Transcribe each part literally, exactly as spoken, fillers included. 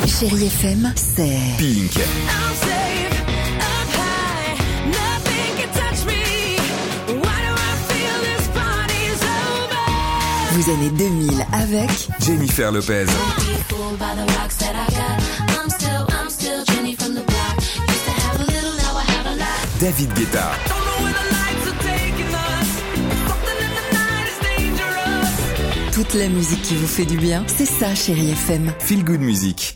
Chérie F M, c'est Pink. Vous années deux mille avec Jennifer Lopez. David Guetta. toute la musique qui vous fait du bien. C'est ça, Chérie F M. Feel Good Music.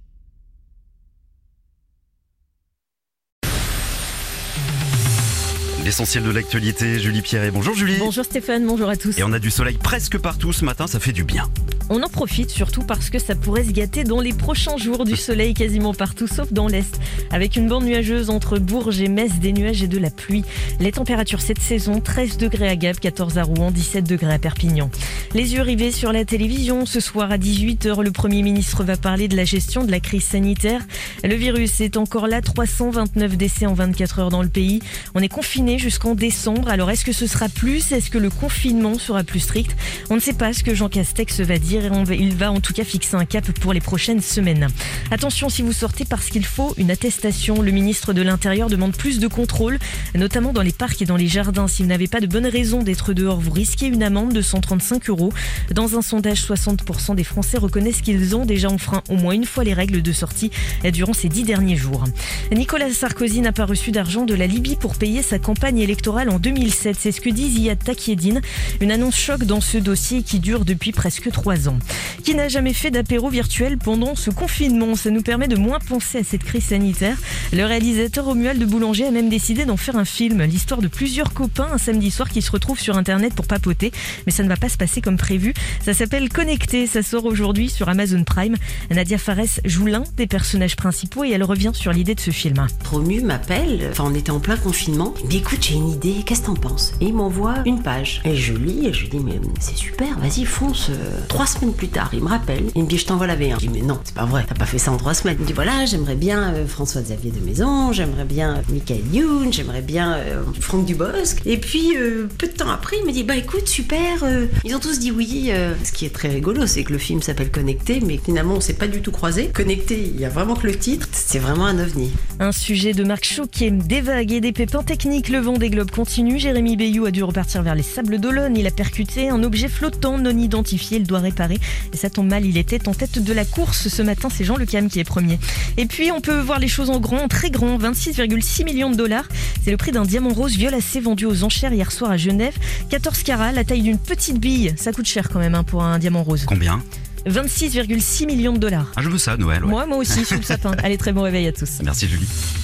L'essentiel de l'actualité, Julie Pierret. Bonjour Julie. Bonjour Stéphane, bonjour à tous. Et on a du soleil presque partout ce matin, ça fait du bien. On en profite surtout parce que ça pourrait se gâter dans les prochains jours. Du soleil quasiment partout sauf dans l'Est. Avec une bande nuageuse entre Bourges et Metz, des nuages et de la pluie. Les températures cette saison, treize degrés à Gap, quatorze à Rouen, dix-sept degrés à Perpignan. Les yeux rivés sur la télévision. Ce soir à dix-huit heures, le Premier ministre va parler de la gestion de la crise sanitaire. Le virus est encore là, trois cent vingt-neuf décès en vingt-quatre heures dans le pays. On est confiné jusqu'en décembre. Alors est-ce que ce sera plus ? Est-ce que le confinement sera plus strict ? On ne sait pas ce que Jean Castex va dire et on va, il va en tout cas fixer un cap pour les prochaines semaines. Attention si vous sortez parce qu'il faut une attestation. Le ministre de l'Intérieur demande plus de contrôle, notamment dans les parcs et dans les jardins. Si vous n'avez pas de bonne raison d'être dehors, vous risquez une amende de cent trente-cinq euros. Dans un sondage, soixante pour cent des Français reconnaissent qu'ils ont déjà enfreint au moins une fois les règles de sortie durant ces dix derniers jours. Nicolas Sarkozy n'a pas reçu d'argent de la Libye pour payer sa campagne électorale en deux mille sept. C'est ce que dit Ziad Takieddine. Une annonce choc dans ce dossier qui dure depuis presque trois ans. Qui n'a jamais fait d'apéro virtuel pendant ce confinement ? Ça nous permet de moins penser à cette crise sanitaire. Le réalisateur Romuald de Boulanger a même décidé d'en faire un film. L'histoire de plusieurs copains un samedi soir qui se retrouvent sur internet pour papoter. Mais ça ne va pas se passer comme prévu. Ça s'appelle Connecté. Ça sort aujourd'hui sur Amazon Prime. Nadia Fares joue l'un des personnages principaux et elle revient sur l'idée de ce film. Romu m'appelle, enfin on était en plein confinement. Il me dit écoute, j'ai une idée, qu'est-ce que t'en penses ? Et il m'envoie une page. Et je lis et je lui dis mais c'est super, vas-y fonce. Trois semaines plus tard, il me rappelle, il me dit je t'envoie la V un. Je dis mais non, c'est pas vrai, t'as pas fait ça en trois semaines. Il me dit voilà, j'aimerais bien euh, François-Xavier de Maison, j'aimerais bien euh, Michael Youn, j'aimerais bien euh, Franck Dubosc. Et puis euh, peu de temps après, il me dit bah écoute super, euh, ils ont tous dit oui. Euh. Ce qui est très rigolo, c'est que le film s'appelle Connecté, mais finalement on s'est pas du tout croisés. Connecté, il y a vraiment que le titre, c'est vraiment un ovni. Un sujet de marque choqué, des vagues et des pépins techniques, le Vendée Globe continue. Jérémy Bayou a dû repartir vers les Sables d'Olonne. Il a percuté un objet flottant non identifié, il doit réparer. Et ça tombe mal, il était en tête de la course ce matin, c'est Jean Le Cam qui est premier. Et puis on peut voir les choses en grand, en très grand, vingt-six virgule six millions de dollars. C'est le prix d'un diamant rose violacé vendu aux enchères hier soir à Genève. quatorze carats, la taille d'une petite bille. Ça coûte cher quand même hein, pour un diamant rose. Combien ? vingt-six virgule six millions de dollars. Ah, je veux ça, Noël. Ouais. Moi, moi aussi, sous le sapin. Allez, très bon réveil à tous. Merci Julie.